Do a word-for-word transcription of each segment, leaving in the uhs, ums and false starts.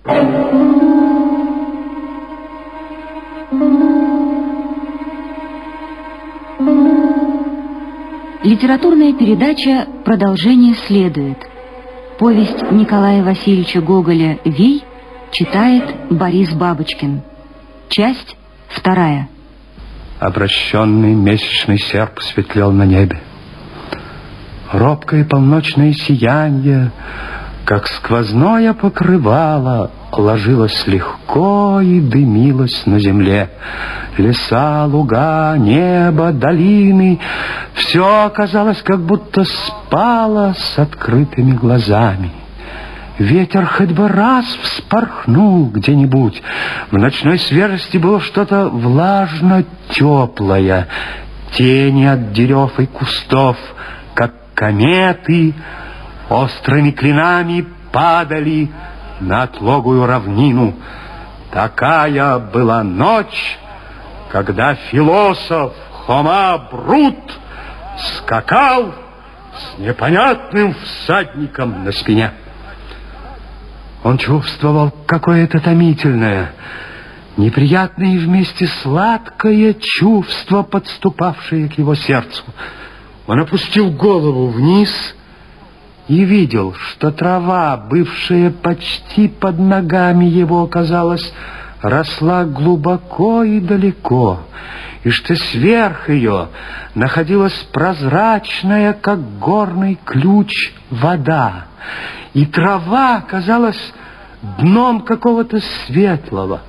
Литературная передача «Продолжение следует». Повесть Николая Васильевича Гоголя «Вий» читает Борис Бабочкин. Часть вторая. Обращенный месячный серп светлел на небе. Робкое полночное сияние, как сквозное покрывало, ложилось легко и дымилось на земле. Леса, луга, небо, долины — все оказалось, как будто спало с открытыми глазами. Ветер хоть бы раз вспорхнул где-нибудь. В ночной свежести было что-то влажно-теплое. Тени от дерев и кустов, как кометы, острыми клинами падали на отлогую равнину. Такая была ночь, когда философ Хома Брут скакал с непонятным всадником на спине. Он чувствовал какое-то томительное, неприятное и вместе сладкое чувство, подступавшее к его сердцу. Он опустил голову вниз и видел, что трава, бывшая почти под ногами его, казалось, росла глубоко и далеко, и что сверх ее находилась прозрачная, как горный ключ, вода, и трава казалась дном какого-то светлого,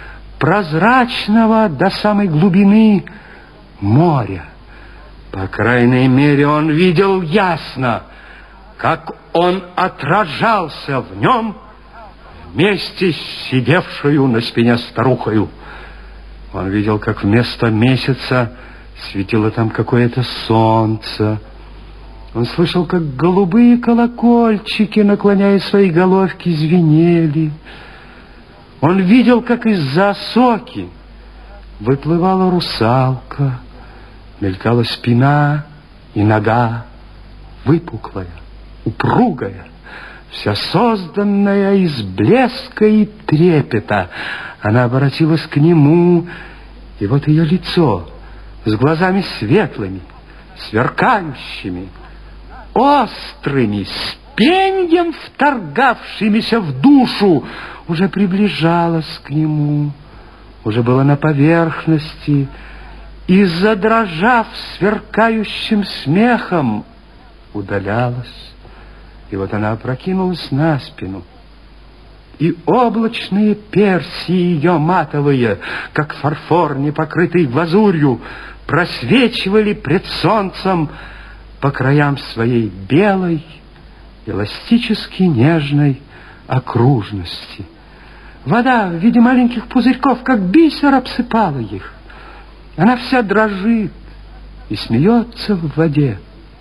прозрачного до самой глубины моря. По крайней мере, он видел ясно, как он отражался в нем вместе с сидевшую на спине старухою. Он видел, как вместо месяца светило там какое-то солнце. Он слышал, как голубые колокольчики, наклоняя свои головки, звенели. Он видел, как из-за осоки выплывала русалка, мелькала спина и нога, выпуклая, упругая, вся созданная из блеска и трепета. Она обратилась к нему, и вот ее лицо с глазами светлыми, сверкающими, острыми, с пеньем вторгавшимися в душу, уже приближалась к нему, уже была на поверхности, и, задрожав сверкающим смехом, удалялась. И вот она опрокинулась на спину, и облачные перси ее матовые, как фарфор, не покрытый глазурью, просвечивали пред солнцем по краям своей белой, эластически нежной окружности. Вода в виде маленьких пузырьков, как бисер, обсыпала их. Она вся дрожит и смеется в воде.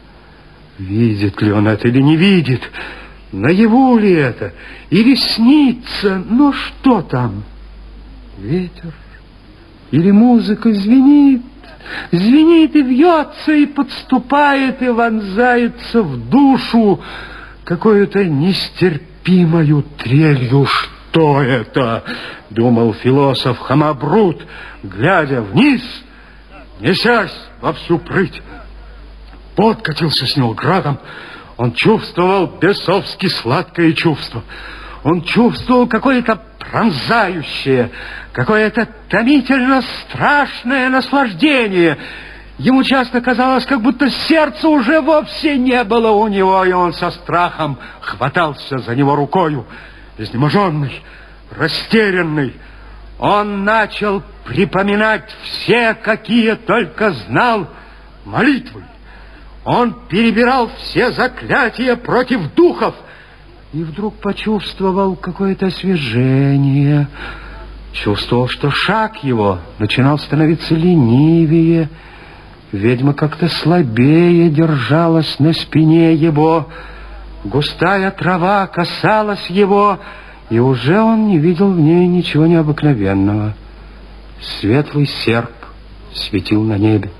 Видит ли он это или не видит? Наяву ли это? Или снится? Но что там? Ветер? Или музыка звенит? Звенит и вьется, и подступает, и вонзается в душу какую-то нестерпимою трелью. Что это? Думал философ Хома Брут, глядя вниз, несясь во всю прыть. Пот катился с него градом. Он чувствовал бесовски сладкое чувство. Он чувствовал какое-то пронзающее, какое-то томительно страшное наслаждение. Ему часто казалось, как будто сердца уже вовсе не было у него, и он со страхом хватался за него рукою. Изнеможенный, растерянный, он начал припоминать все, какие только знал, молитвы. Он перебирал все заклятия против духов и вдруг почувствовал какое-то освежение. Чувствовал, что шаг его начинал становиться ленивее. Ведьма как-то слабее держалась на спине его. Густая трава касалась его, и уже он не видел в ней ничего необыкновенного. Светлый серп светил на небе.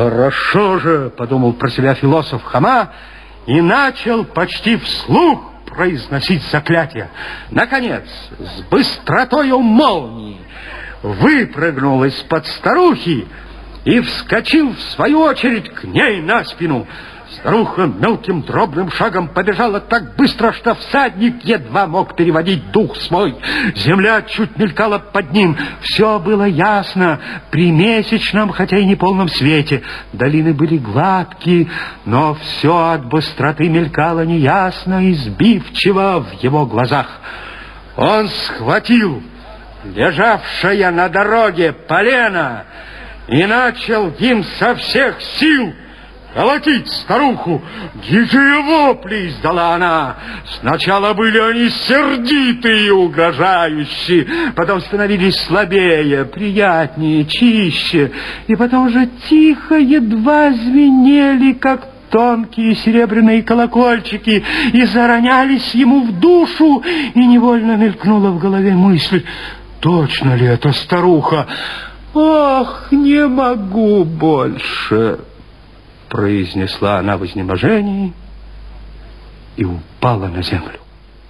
«Хорошо же», — подумал про себя философ Хома, и начал почти вслух произносить заклятие. Наконец, с быстротою молнии выпрыгнул из-под старухи и вскочил, в свою очередь, к ней на спину. Старуха мелким дробным шагом побежала так быстро, что всадник едва мог переводить дух свой. Земля чуть мелькала под ним. Все было ясно при месячном, хотя и неполном свете. Долины были гладкие, но все от быстроты мелькало неясно и сбивчиво в его глазах. Он схватил лежавшее на дороге полено и начал им со всех сил колотить старуху. Дикие вопли издала она. Сначала были они сердитые и угрожающие, потом становились слабее, приятнее, чище, и потом уже тихо, едва звенели, как тонкие серебряные колокольчики, и заронялись ему в душу, и невольно мелькнула в голове мысль: точно ли это старуха? «Ох, не могу больше!» произнесла она в изнеможении и упала на землю.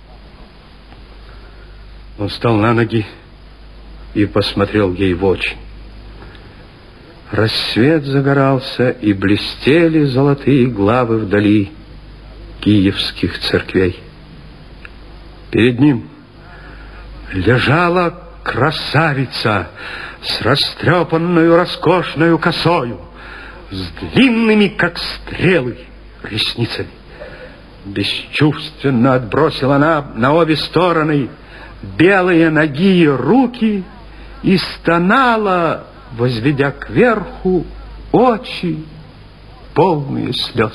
Он встал на ноги и посмотрел ей в очи. Рассвет загорался, и блестели золотые главы вдали киевских церквей. Перед ним лежала красавица с растрепанную роскошную косою, с длинными, как стрелы, ресницами. Бесчувственно отбросила она на обе стороны белые ноги и руки и стонала, возведя кверху очи, полные слез.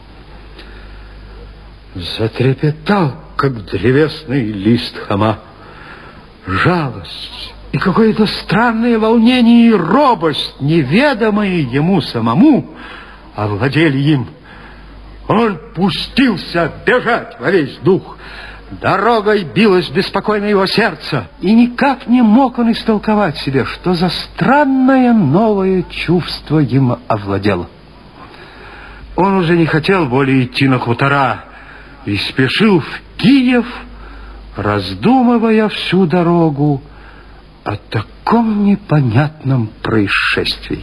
Затрепетал, как древесный лист хама. Жалость и какое-то странное волнение и робость, неведомые ему самому, овладели им. Он пустился бежать во весь дух. Дорогой билось беспокойно его сердце, и никак не мог он истолковать себе, что за странное новое чувство им овладело. Он уже не хотел более идти на хутора и спешил в Киев, раздумывая всю дорогу о таком непонятном происшествии.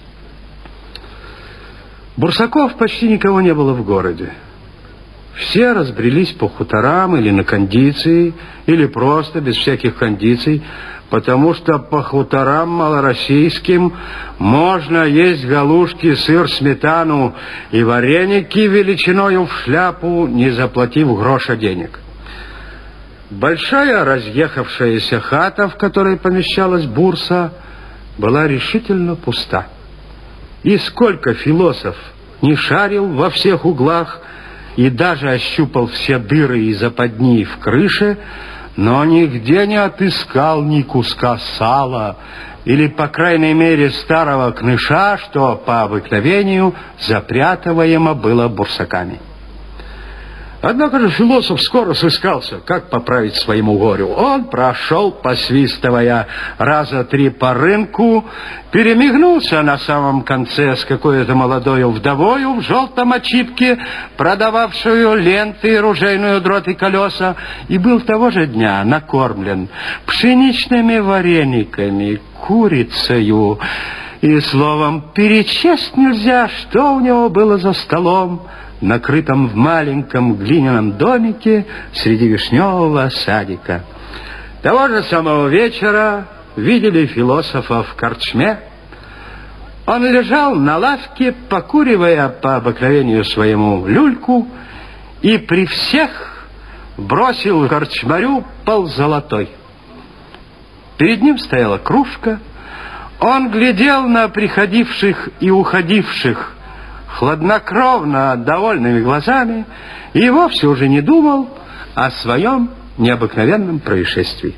Бурсаков почти никого не было в городе. Все разбрелись по хуторам или на кондиции, или просто без всяких кондиций, потому что по хуторам малороссийским можно есть галушки, сыр, сметану и вареники величиною в шляпу, не заплатив гроша денег. Большая разъехавшаяся хата, в которой помещалась бурса, была решительно пуста. И сколько философ не шарил во всех углах и даже ощупал все дыры и западни в крыше, но нигде не отыскал ни куска сала или, по крайней мере, старого кныша, что по обыкновению запрятываемо было бурсаками. Однако же философ скоро сыскался, как поправить своему горю. Он прошел, посвистывая, раза три по рынку, перемигнулся на самом конце с какой-то молодою вдовою в желтом очипке, продававшую ленты, ружейную дрот и колеса, и был того же дня накормлен пшеничными варениками, курицею, и, словом, перечесть нельзя, что у него было за столом, накрытом в маленьком глиняном домике среди вишневого садика. Того же самого вечера видели философа в корчме. Он лежал на лавке, покуривая по обыкновению своему люльку, и при всех бросил корчмарю ползолотой. Перед ним стояла кружка. Он глядел на приходивших и уходивших хладнокровно, довольными глазами, и вовсе уже не думал о своем необыкновенном происшествии.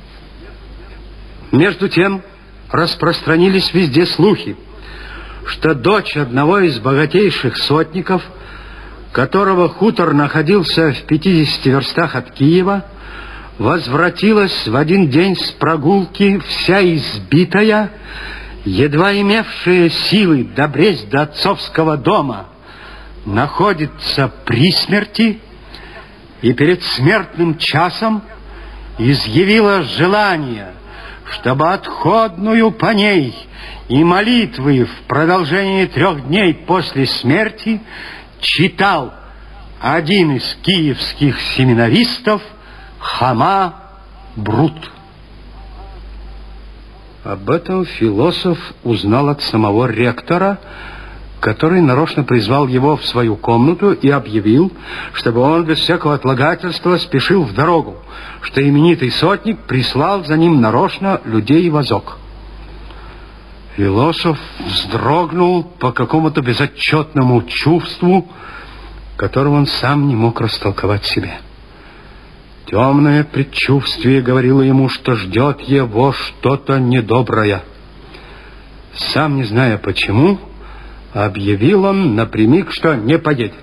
Между тем распространились везде слухи, что дочь одного из богатейших сотников, которого хутор находился в пятидесяти верстах от Киева, возвратилась в один день с прогулки вся избитая, едва имевшая силы добресть до отцовского дома, находится при смерти, и перед смертным часом изъявила желание, чтобы отходную по ней и молитвы в продолжении трех дней после смерти читал один из киевских семинаристов Хома Брут. Об этом философ узнал от самого ректора, который нарочно призвал его в свою комнату и объявил, чтобы он без всякого отлагательства спешил в дорогу, что именитый сотник прислал за ним нарочно людей и возок. Философ вздрогнул по какому-то безотчетному чувству, которого он сам не мог растолковать себе. Темное предчувствие говорило ему, что ждет его что-то недоброе. Сам не зная почему, объявил он напрямик, что не поедет.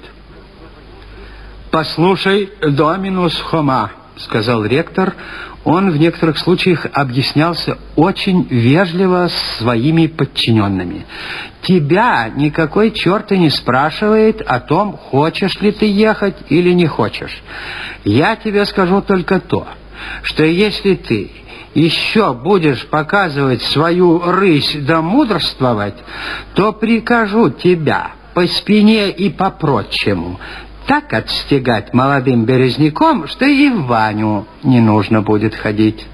«Послушай, Доминус Хома», — сказал ректор. Он в некоторых случаях объяснялся очень вежливо с своими подчиненными. «Тебя никакой черт и не спрашивает о том, хочешь ли ты ехать или не хочешь. Я тебе скажу только то, что если ты еще будешь показывать свою рысь да мудрствовать, то прикажу тебя по спине и по прочему так отстегать молодым березняком, что и в Ваню не нужно будет ходить».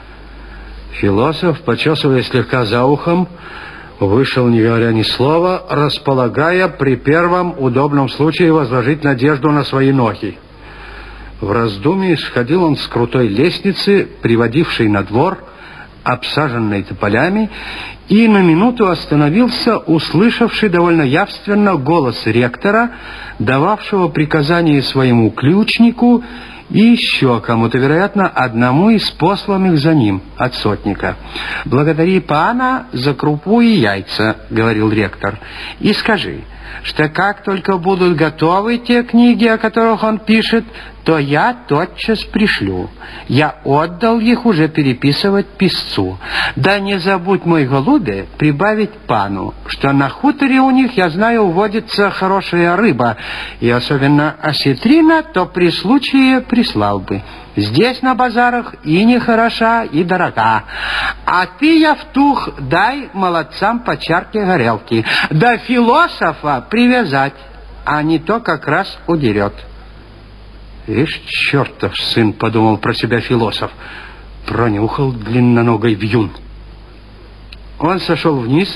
Философ, почесывая слегка за ухом, вышел, не говоря ни слова, располагая при первом удобном случае возложить надежду на свои ноги. В раздумье сходил он с крутой лестницы, приводившей на двор, обсаженной тополями, и на минуту остановился, услышавший довольно явственно голос ректора, дававшего приказание своему ключнику и еще кому-то, вероятно, одному из посланных за ним от сотника. «Благодари пана за крупу и яйца», — говорил ректор, — «и скажи, что как только будут готовы те книги, о которых он пишет, то я тотчас пришлю. Я отдал их уже переписывать писцу. Да не забудь, мой голубе, прибавить пану, что на хуторе у них, я знаю, водится хорошая рыба, и особенно осетрина, то при случае прислал бы. Здесь на базарах и не хороша, и дорога. А ты, Явтух, дай молодцам по чарке горелки. Да философа привязать, а не то как раз удерет». «Ишь, чертов сын», — подумал про себя философ, — пронюхал длинноногой вьюн. Он сошел вниз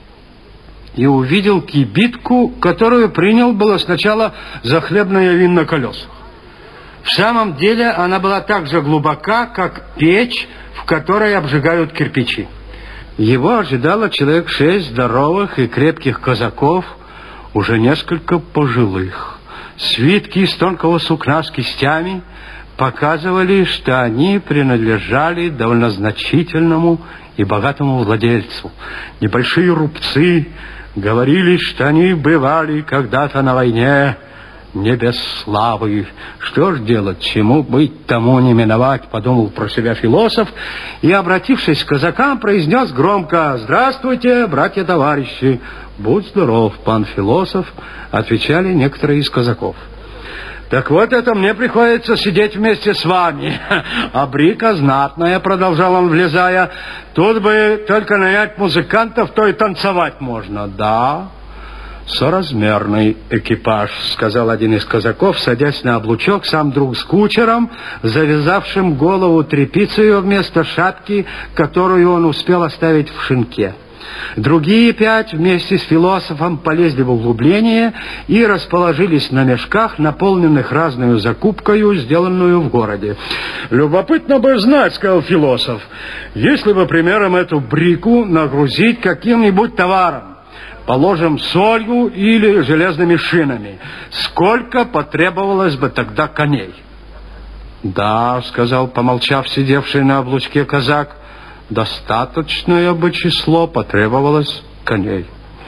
и увидел кибитку, которую принял было сначала за хлебное вин на колесах. В самом деле она была так же глубока, как печь, в которой обжигают кирпичи. Его ожидало человек шесть здоровых и крепких казаков, уже несколько пожилых. Свитки из тонкого сукна с кистями показывали, что они принадлежали довольно значительному и богатому владельцу. Небольшие рубцы говорили, что они бывали когда-то на войне не без славы. Что ж делать, чему быть, тому не миновать, подумал про себя философ, и, обратившись к казакам, произнес громко: «Здравствуйте, братья-товарищи!» «Будь здоров, пан философ», — отвечали некоторые из казаков. «Так вот это мне приходится сидеть вместе с вами. А брика знатная», — продолжал он, влезая. «Тут бы только нанять музыкантов, то и танцевать можно». «Да, соразмерный экипаж», — сказал один из казаков, садясь на облучок, сам друг с кучером, завязавшим голову тряпицею вместо шапки, которую он успел оставить в шинке. Другие пять вместе с философом полезли в углубление и расположились на мешках, наполненных разную закупкою, сделанную в городе. «Любопытно бы знать, — сказал философ, — если бы, примером, эту брику нагрузить каким-нибудь товаром, положим, солью или железными шинами, сколько потребовалось бы тогда коней?» «Да, — сказал, помолчав, сидевший на облучке казак, — достаточное бы число потребовалось коней».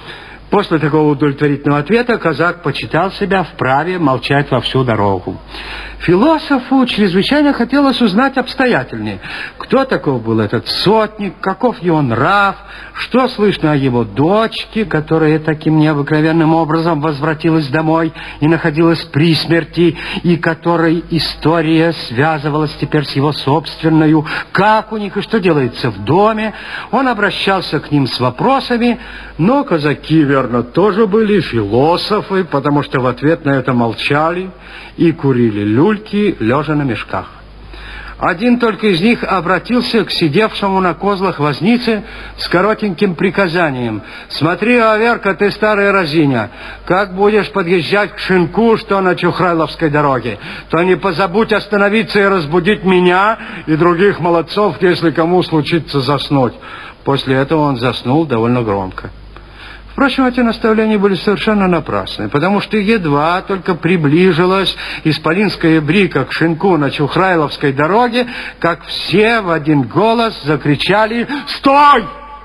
После такого удовлетворительного ответа казак почитал себя вправе молчать во всю дорогу. Философу чрезвычайно хотелось узнать обстоятельнее, кто таков был этот сотник, каков его нрав, что слышно о его дочке, которая таким необыкновенным образом возвратилась домой и находилась при смерти, и которой история связывалась теперь с его собственной, как у них и что делается в доме. Он обращался к ним с вопросами, но казаки, верно, тоже были философы, потому что в ответ на это молчали и курили люльки, лежа на мешках. Один только из них обратился к сидевшему на козлах вознице с коротеньким приказанием: «Смотри, Аверка, ты старая разиня, как будешь подъезжать к шинку, что на Чухрайловской дороге, то не позабудь остановиться и разбудить меня и других молодцов, если кому случится заснуть». После этого он заснул довольно громко. Впрочем, эти наставления были совершенно напрасны, потому что едва только приближилась исполинская брика к шинку на Чухрайловской дороге, как все в один голос закричали «Стой!».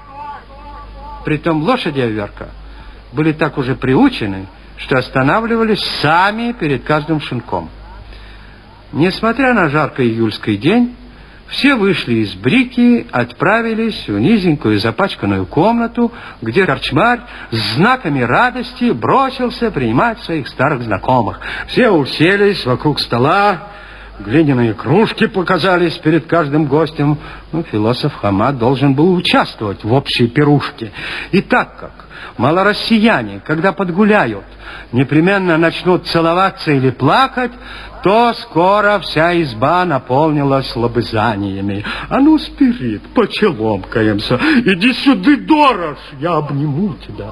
Притом лошади Аверка были так уже приучены, что останавливались сами перед каждым шинком. Несмотря на жаркий июльский день, все вышли из брики, отправились в низенькую запачканную комнату, где корчмарь с знаками радости бросился принимать своих старых знакомых. Все уселись вокруг стола, глиняные кружки показались перед каждым гостем. Ну, философ Хома должен был участвовать в общей пирушке. И так как малороссияне, когда подгуляют, непременно начнут целоваться или плакать, то скоро вся изба наполнилась лобызаниями. «А ну, Спирит, почеломкаемся! Иди сюда, Дорож, я обниму тебя!»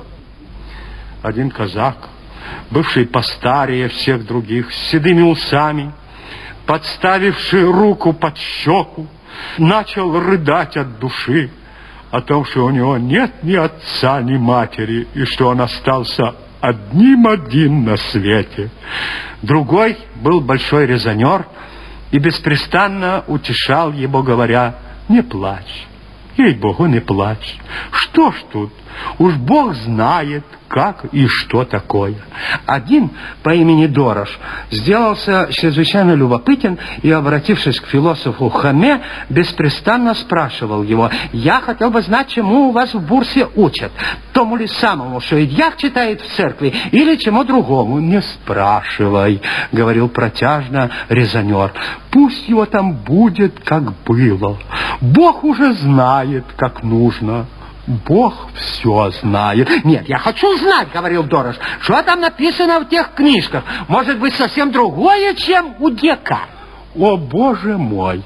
Один казак, бывший постарее всех других, с седыми усами, подставивший руку под щеку, начал рыдать от души о том, что у него нет ни отца, ни матери, и что он остался одним один на свете. Другой был большой резонер и беспрестанно утешал его, говоря: «Не плачь, ей-богу, не плачь. Что ж тут? Уж Бог знает, как и что такое». Один по имени Дорож сделался чрезвычайно любопытен и, обратившись к философу Хоме, беспрестанно спрашивал его: «Я хотел бы знать, чему у вас в Бурсе учат? Тому ли самому, что и дьяк читает в церкви, или чему другому?» «Не спрашивай», — говорил протяжно резонер. «Пусть его там будет, как было. Бог уже знает, как нужно». «Бог все знает». «Нет, я хочу знать, — говорил Дорож, — что там написано в тех книжках. Может быть, совсем другое, чем у дьяка». «О, Боже мой!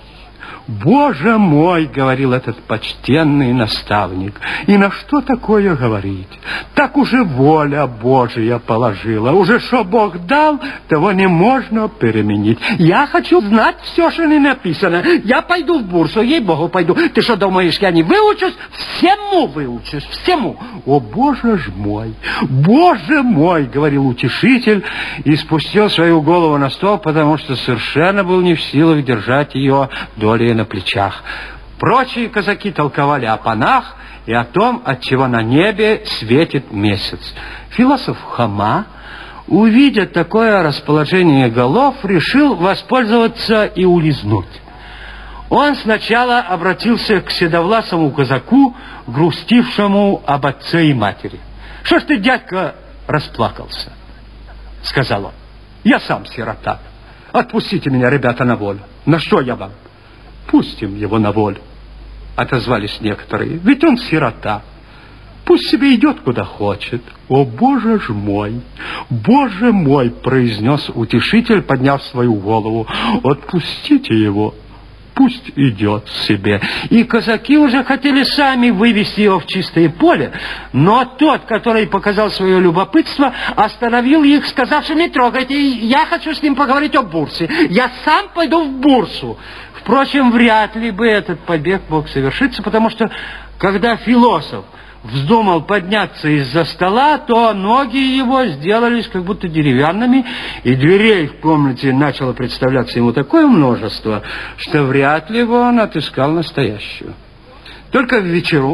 Боже мой!» — говорил этот почтенный наставник. «И на что такое говорить? Так уже воля Божия положила. Уже что Бог дал, того не можно переменить. Я хочу знать все, что не написано. Я пойду в Бурсу, ей-богу, пойду. Ты что думаешь, я не выучусь? Всему выучусь, всему». «О, Боже ж мой! Боже мой!» — говорил утешитель и спустил свою голову на стол, потому что совершенно был не в силах держать ее долей на плечах. Прочие казаки толковали о панах и о том, отчего на небе светит месяц. Философ Хома, увидя такое расположение голов, решил воспользоваться и улизнуть. Он сначала обратился к седовласому казаку, грустившему об отце и матери. «Что ж ты, дядька, расплакался?» — сказал он. «Я сам сирота. Отпустите меня, ребята, на волю». «На что я вам?» «Пустим его на волю», — отозвались некоторые. «Ведь он сирота. Пусть себе идет, куда хочет». «О, Боже ж мой! Боже мой!» — произнес утешитель, подняв свою голову. «Отпустите его. Пусть идет себе». И казаки уже хотели сами вывести его в чистое поле, но тот, который показал свое любопытство, остановил их, сказавши: «Не трогайте, я хочу с ним поговорить о Бурсе. Я сам пойду в Бурсу». Впрочем, вряд ли бы этот побег мог совершиться, потому что, когда философ вздумал подняться из-за стола, то ноги его сделались как будто деревянными, и дверей в комнате начало представляться ему такое множество, что вряд ли бы он отыскал настоящую. Только в вечеру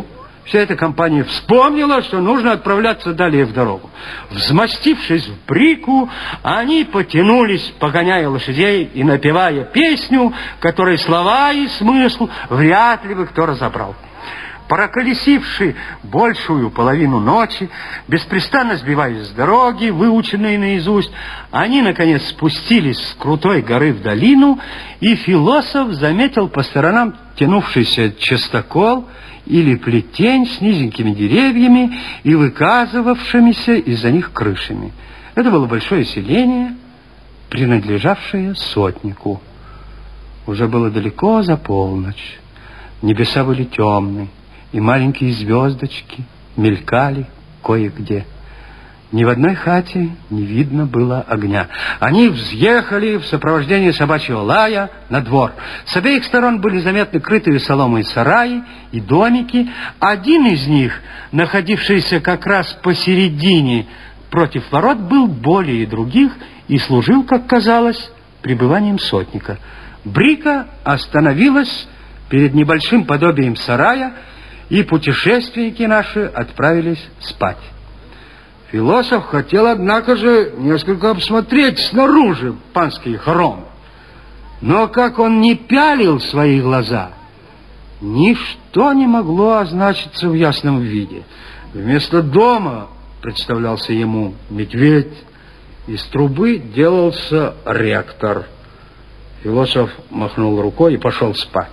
вся эта компания вспомнила, что нужно отправляться далее в дорогу. Взмастившись в брику, они потянулись, погоняя лошадей и напевая песню, которой слова и смысл вряд ли бы кто разобрал. Проколесивши большую половину ночи, беспрестанно сбиваясь с дороги, выученные наизусть, они, наконец, спустились с крутой горы в долину, и философ заметил по сторонам тянувшийся частокол или плетень с низенькими деревьями и выказывавшимися из-за них крышами. Это было большое селение, принадлежавшее сотнику. Уже было далеко за полночь, небеса были темны, и маленькие звездочки мелькали кое-где. Ни в одной хате не видно было огня. Они взъехали в сопровождении собачьего лая на двор. С обеих сторон были заметны крытые соломой сараи и домики. Один из них, находившийся как раз посередине против ворот, был более других и служил, как казалось, пребыванием сотника. Брика остановилась перед небольшим подобием сарая, и путешественники наши отправились спать. Философ хотел, однако же, несколько обсмотреть снаружи панские хоромы. Но как он не пялил свои глаза, ничто не могло означиться в ясном виде. Вместо дома представлялся ему медведь, из трубы делался ректор. Философ махнул рукой и пошел спать.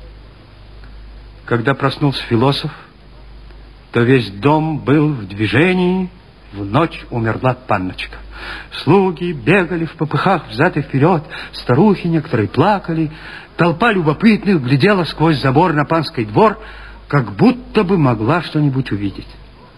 Когда проснулся философ, то весь дом был в движении. В ночь умерла панночка. Слуги бегали в попыхах взад и вперед, старухи некоторые плакали, толпа любопытных глядела сквозь забор на панский двор, как будто бы могла что-нибудь увидеть.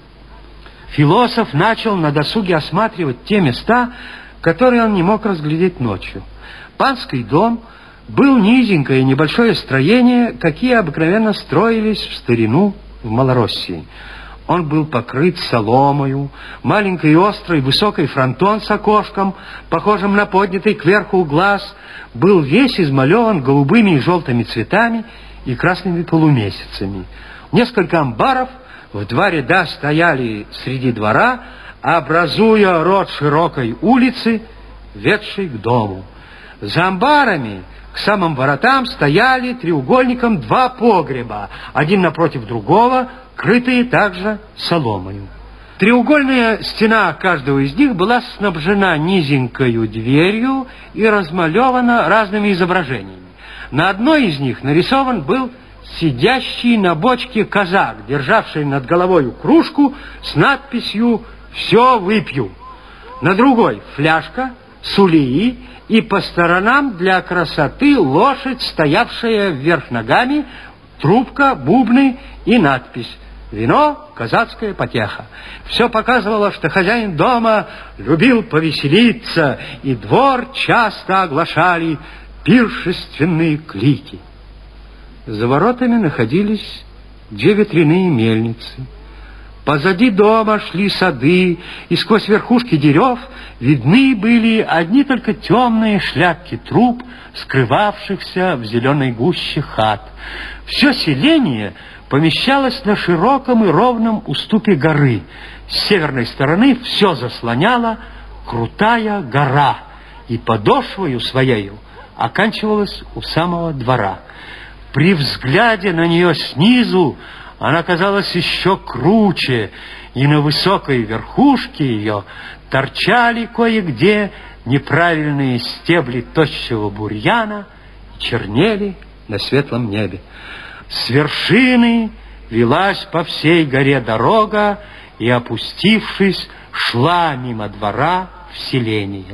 Философ начал на досуге осматривать те места, которые он не мог разглядеть ночью. Панский дом был низенькое небольшое строение, какие обыкновенно строились в старину в Малороссии. Он был покрыт соломою, маленький острый высокий фронтон с окошком, похожим на поднятый кверху глаз, был весь измалеван голубыми и желтыми цветами и красными полумесяцами. Несколько амбаров в два ряда стояли среди двора, образуя рот широкой улицы, ведшей к дому. За амбарами к самым воротам стояли треугольником два погреба, один напротив другого, крытые также соломою. Треугольная стена каждого из них была снабжена низенькою дверью и размалевана разными изображениями. На одной из них нарисован был сидящий на бочке казак, державший над головою кружку с надписью «Все выпью». На другой фляжка, сулии, и по сторонам для красоты лошадь, стоявшая вверх ногами, трубка, бубны и надпись «Вино, казацкая потеха». Все показывало, что хозяин дома любил повеселиться, и двор часто оглашали пиршественные клики. За воротами находились две ветряные мельницы. Позади дома шли сады, и сквозь верхушки дерев видны были одни только темные шляпки труб, скрывавшихся в зеленой гуще хат. Все селение помещалось на широком и ровном уступе горы. С северной стороны все заслоняла крутая гора, и подошвою своею оканчивалась у самого двора. При взгляде на нее снизу она казалась еще круче, и на высокой верхушке ее торчали кое-где неправильные стебли тощего бурьяна и чернели на светлом небе. С вершины велась по всей горе дорога и, опустившись, шла мимо двора в селение.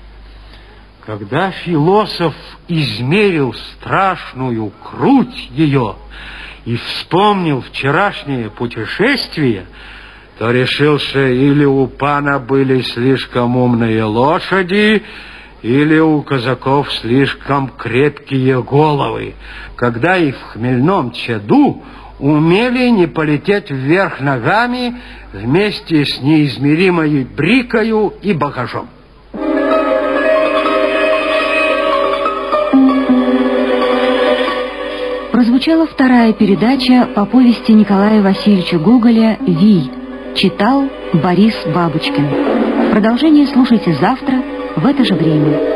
Когда философ измерил страшную круть ее и вспомнил вчерашнее путешествие, то решил, что или у пана были слишком умные лошади, или у казаков слишком крепкие головы, когда и в хмельном чаду умели не полететь вверх ногами вместе с неизмеримой брикою и багажом. Прозвучала вторая передача по повести Николая Васильевича Гоголя «Вий». Читал Борис Бабочкин. Продолжение слушайте завтра в это же время.